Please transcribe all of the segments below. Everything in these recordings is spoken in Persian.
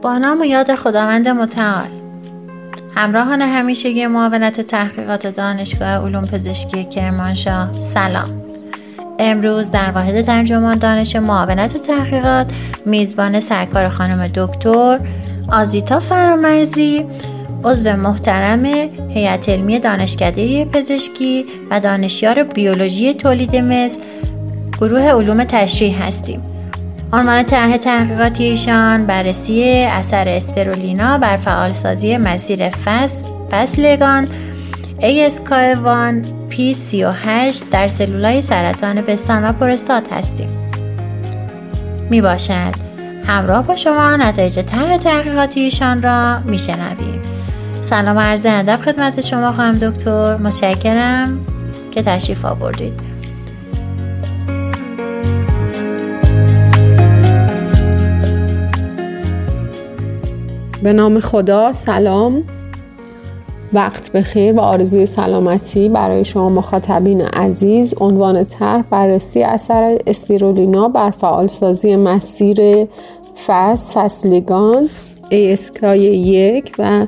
با نام و یاد خداوند متعال. همراهان همیشگی معاونت تحقیقات دانشگاه علوم پزشکی کرمانشاه، سلام. امروز در واحد ترجمان دانش معاونت تحقیقات میزبان سرکار خانم دکتر آزیتا فرامرزی، عضو محترم هیئت علمی دانشکده پزشکی و دانشیار بیولوژی تولید مثل گروه علوم تشریح هستیم. عنوان طرح تحقیقاتی ایشان بررسی اثر اسپیرولینا بر فعالسازی مسیر فصلگان ASK1 P38 در سلولای سرطان پستان و پروستات هستیم. می باشد همراه با شما نتایج طرح تحقیقاتی ایشان را می شنویم. سلام و عرض ادب خدمت شما خانم دکتر، متشکرم که تشریف آوردید. به نام خدا، سلام، وقت بخیر و آرزوی سلامتی برای شما مخاطبین عزیز. عنوان طرح بررسی اثر اسپیرولینا بر فعالسازی مسیر فصلگان ASK1 و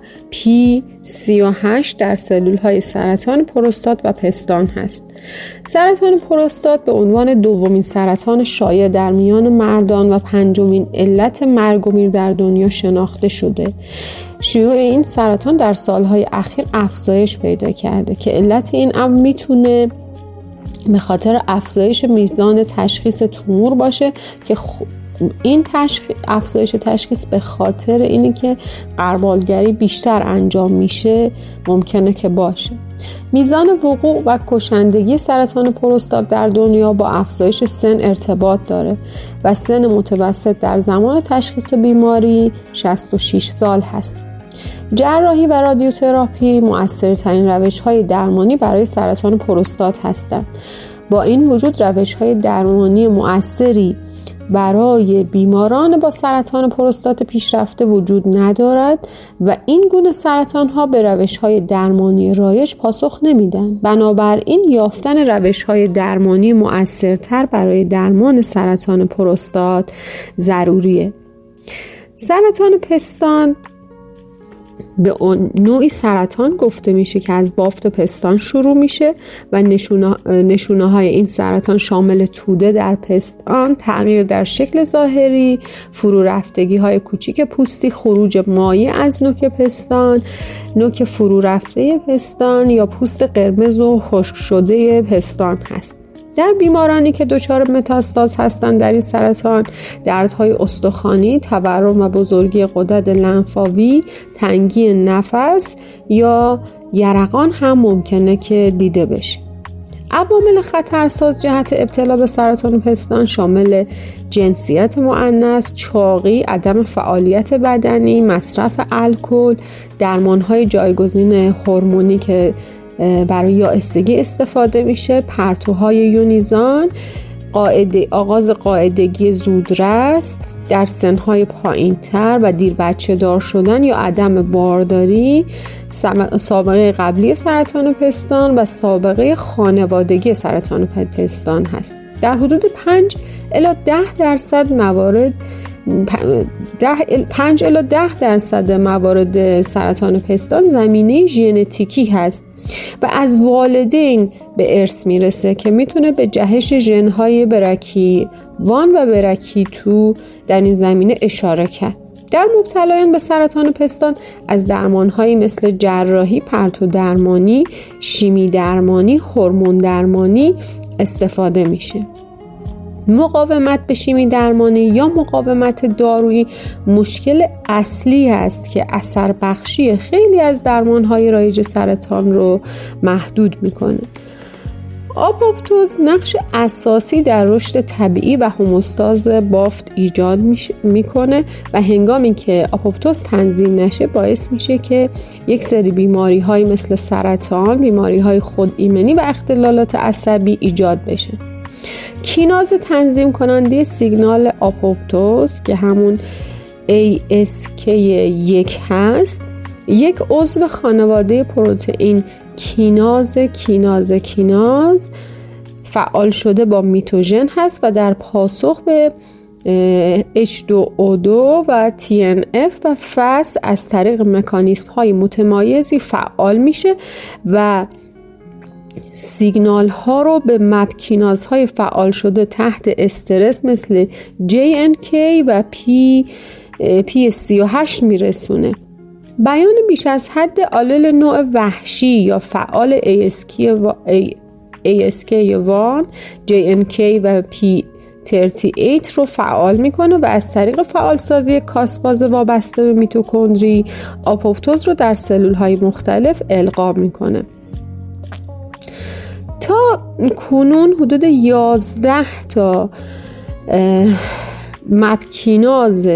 P38 در سلولهای سرطان پروستات و پستان هست. سرطان پروستات به عنوان دومین سرطان شایع در میان مردان و پنجمین علت مرگ و میر در دنیا شناخته شده. شیوع این سرطان در سالهای اخیر افزایش پیدا کرده که علت این امر میتونه به خاطر افزایش میزان تشخیص تومور باشه که این افزایش تشخیص به خاطر اینه که غربالگری بیشتر انجام میشه ممکنه که باشه. میزان وقوع و کشندگی سرطان پروستات در دنیا با افزایش سن ارتباط داره و سن متوسط در زمان تشخیص بیماری 66 سال هست. جراحی و رادیوتراپی مؤثرترین روش‌های درمانی برای سرطان پروستات هستند. با این وجود روش‌های درمانی مؤثری برای بیماران با سرطان پروستات پیشرفته وجود ندارد و این گونه سرطان ها به روش های درمانی رایج پاسخ نمیدن. بنابراین یافتن روش های درمانی مؤثرتر برای درمان سرطان پروستات ضروریه. سرطان پستان به نوعی سرطان گفته میشه که از بافت پستان شروع میشه و نشونه های این سرطان شامل توده در پستان، تغییر در شکل ظاهری، فرو رفتگی های کوچیک پوستی، خروج مایع از نوک پستان، نوک فرو رفته پستان یا پوست قرمز و خشک شده پستان هست. در بیمارانی که دچار متاستاز هستند در این سرطان، دردهای استخوانی، تورم و بزرگی غدد لنفاوی، تنگی نفس یا یرقان هم ممکنه که دیده بشه. عوامل خطرساز جهت ابتلا به سرطان پستان شامل جنسیت مؤنث، چاقی، عدم فعالیت بدنی، مصرف الکل، درمانهای جایگزین هورمونی که برای یائسگی استفاده میشه، پرتوهای یونیزان، آغاز قاعدگی زودرس در سنهای پایینتر و دیر بچه دار شدن یا عدم بارداری، سابقه قبلی سرطان پستان و سابقه خانوادگی سرطان پستان هست. در حدود 5 الی 10% موارد سرطان پستان زمینه ژنتیکی هست و از والدین به ارث میرسه که میتونه به جهش ژن‌های برکی 1 و برکی 2 در این زمینه اشاره کرد. در مبتلایان به سرطان پستان از درمان‌هایی مثل جراحی، پرتو درمانی، شیمی درمانی، هورمون درمانی استفاده میشه. مقاومت به شیمی درمانی یا مقاومت دارویی مشکل اصلی است که اثر بخشی خیلی از درمان‌های رایج سرطان رو محدود میکنه. آپوپتوز نقش اساسی در رشد طبیعی و هوموستاز بافت ایجاد میکنه و هنگامی که آپوپتوز تنظیم نشه باعث میشه که یک سری بیماری‌های مثل سرطان، بیماری‌های خودایمنی و اختلالات عصبی ایجاد بشه. کیناز تنظیم کننده سیگنال آپوپتوز که همون ASK1 هست، یک عضو خانواده پروتئین کیناز فعال شده با میتوژن هست و در پاسخ به H2O2 و TNF و FAS از طریق مکانیزم های متمایزی فعال میشه و سیگنال ها رو به مپکیناز های فعال شده تحت استرس مثل JNK و P38 میرسونه. بیان بیش از حد آلل نوع وحشی یا فعال ASK1 JNK و P38 رو فعال میکنه و از طریق فعالسازی کاسپاز وابسته به میتوکندری آپوپتوز رو در سلول های مختلف القا میکنه. تا کنون حدود 11 تا مپکیناز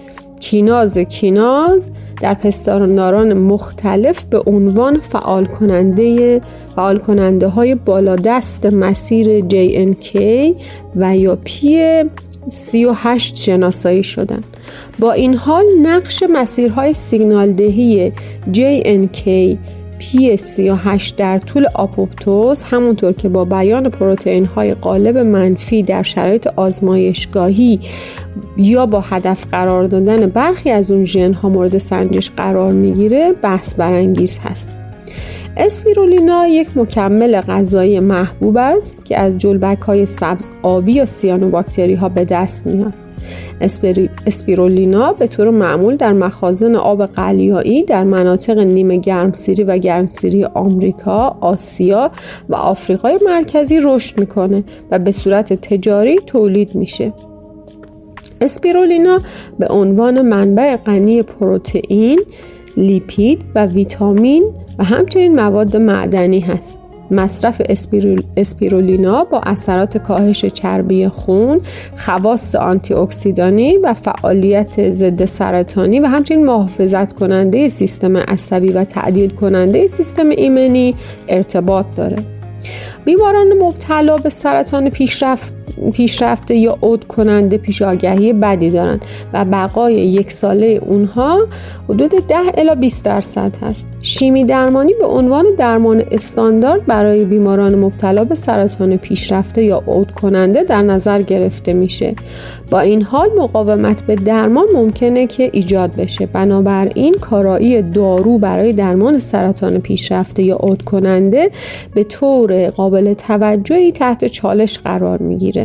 کیناز در پستانداران مختلف به عنوان فعال کننده های بالادست مسیر JNK و یا P38 شناسایی شدند. با این حال نقش مسیرهای سیگنال دهی JNK P38 در طول آپوپتوز همونطور که با بیان پروتئین های غالب منفی در شرایط آزمایشگاهی یا با هدف قرار دادن برخی از اون ژن ها مورد سنجش قرار میگیره بحث برانگیز هست. اسپیرولینا یک مکمل غذایی محبوب است که از جلبک های سبز آبی یا سیانوباکتری ها به دست میاد. اسپیرولینا به طور معمول در مخازن آب قلیایی در مناطق نیمه گرمسیری و گرمسیری آمریکا، آسیا و آفریقای مرکزی رشد میکنه و به صورت تجاری تولید میشه. اسپیرولینا به عنوان منبع غنی پروتئین، لیپید و ویتامین و همچنین مواد معدنی هست. مصرف اسپیرولینا با اثرات کاهش چربی خون، خواص آنتی اکسیدانی و فعالیت ضد سرطانی و همچنین محافظت کننده سیستم عصبی و تعدیل کننده سیستم ایمنی ارتباط داره. بیماران مبتلا به سرطان پیشرفته یا عود کننده پیشاگهی بدی دارند و بقای یک ساله اونها حدود 10-20% هست. شیمی درمانی به عنوان درمان استاندارد برای بیماران مبتلا به سرطان پیشرفته یا عود کننده در نظر گرفته میشه. با این حال مقاومت به درمان ممکنه که ایجاد بشه. بنابراین کارایی دارو برای درمان سرطان پیشرفته یا عود کننده به طور قابل توجهی تحت چالش قرار میگیره.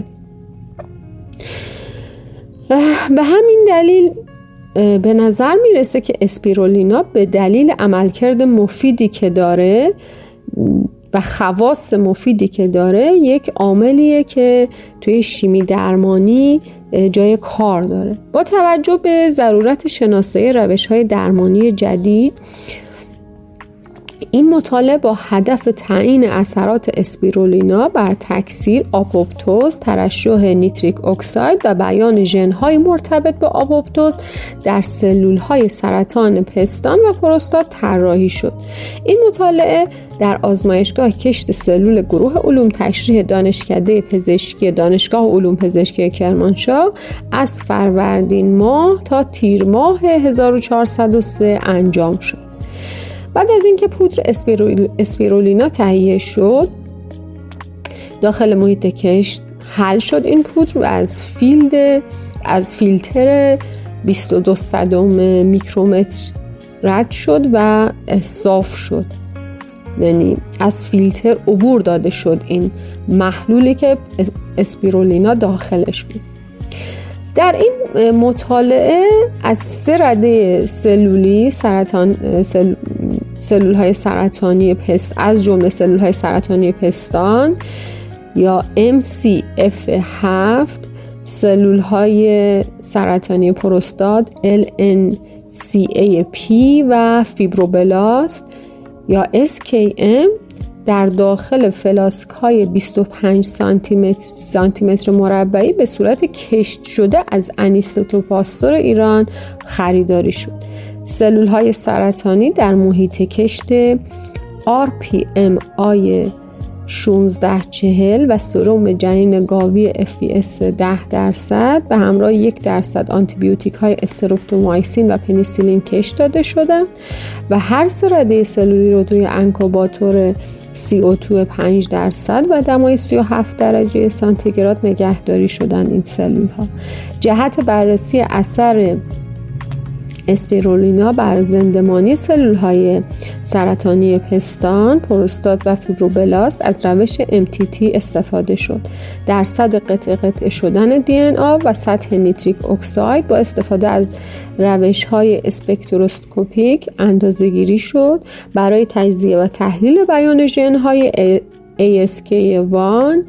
به همین دلیل به نظر میرسه که اسپیرولینا به دلیل عملکرد مفیدی که داره و خواص مفیدی که داره یک عاملیه که توی شیمی درمانی جای کار داره. با توجه به ضرورت شناسایی روش‌های درمانی جدید، این مطالعه با هدف تعیین اثرات اسپیرولینا بر تکثیر آپوپتوز، ترشح نیتریک اکساید و بیان ژن‌های مرتبط با آپوپتوز در سلول‌های سرطان پستان و پروستات طراحی شد. این مطالعه در آزمایشگاه کشت سلول گروه علوم تشریح دانشکده پزشکی دانشگاه علوم پزشکی کرمانشاه از فروردین ماه تا تیر ماه 1403 انجام شد. بعد از اینکه پودر اسپیرولینا تهیه شد، داخل محیط کشت حل شد. این پودر از فیلتر 22 میکرومتر رد شد و صاف شد، یعنی از فیلتر عبور داده شد این محلولی که اسپیرولینا داخلش بود. در این مطالعه از 3 رده سلولی سلول‌های سرطانی از جمله سلول‌های سرطانی پستان یا MCF7، سلول‌های سرطانی پروستات LNCAP و فیبروبلاست یا SKM در داخل فلاسک های 25 سانتی متر مربعی به صورت کشت شده از انیستوپاستور ایران خریداری شد. سلول های سرطانی در محیط کشت RPMI 1640 و سرم جنین گاوی FPS 10% به همراه 1% آنتیبیوتیک های استروپتومایسین و پنیسیلین کش داده شدند و هر 3 رده سلولی رو توی انکوباتور CO2 5% و دمای 37 درجه سانتیگراد نگهداری شدن این سلول ها. جهت بررسی اثر اسپیرولینا بر زندمانی سلول های سرطانی پستان، پروستات و فیبروبلاست از روش MTT استفاده شد. درصد قطع شدن DNA و سطح نیتریک اکساید با استفاده از روش های اسپکتروسکوپیک اندازه‌گیری شد. برای تجزیه و تحلیل بیان ژن های ASK1،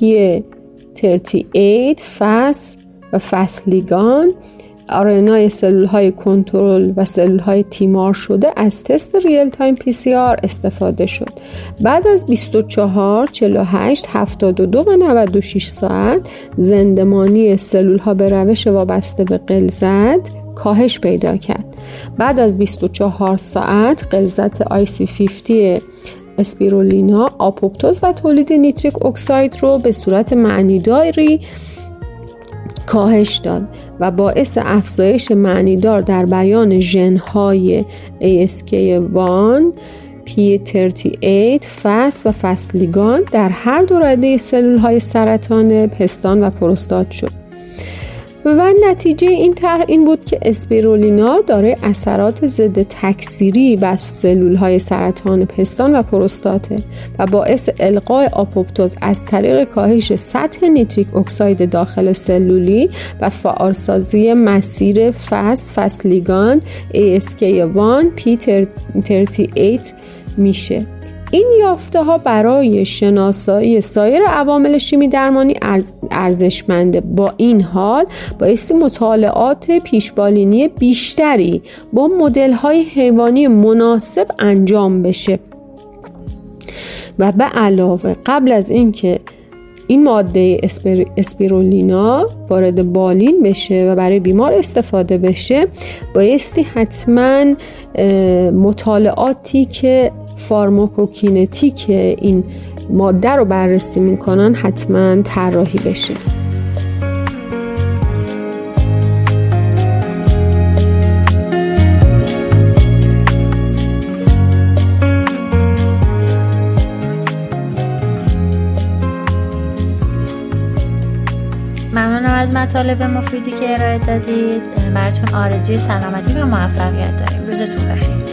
P38، FAS و فسلیگان، آرنای سلول های کنترل و سلول های تیمار شده از تست ریل تایم PCR استفاده شد. بعد از 24، 48، 72 و 96 ساعت زندمانی سلول ها به روش وابسته به غلظت کاهش پیدا کرد. بعد از 24 ساعت غلظت IC50 اسپیرولینا آپوپتوز و تولید نیتریک اکساید رو به صورت معنیداری کاهش داد و باعث افزایش معنیدار در بیان ژن‌های ASK1، P38، FAS و فسلیگان در هر 2 رده سلول‌های سرطان پستان و پروستات شد. و نتیجه این طرح این بود که اسپیرولینا دارای اثرات ضد تکثیری بر سلول‌های سرطان پستان و پروستاته و باعث القاء آپوپتوز از طریق کاهش سطح نیتریک اکساید داخل سلولی و فعالسازی مسیر فسلیگان ASK1 P38 میشه. این یافته ها برای شناسایی سایر عوامل شیمی درمانی ارزشمنده. با این حال بایستی مطالعات پیشبالینی بیشتری با مدل های حیوانی مناسب انجام بشه و به علاوه قبل از اینکه این ماده اسپیرولینا وارد بالین بشه و برای بیمار استفاده بشه بایستی حتما مطالعاتی که فارماکوکینتیک این ماده رو بررسی میکنن حتما طراحی بشه. ممنونم از مطالب مفیدی که ارائه دادید. براتون آرزوی سلامتی و موفقیت داریم. روزتون بخیر.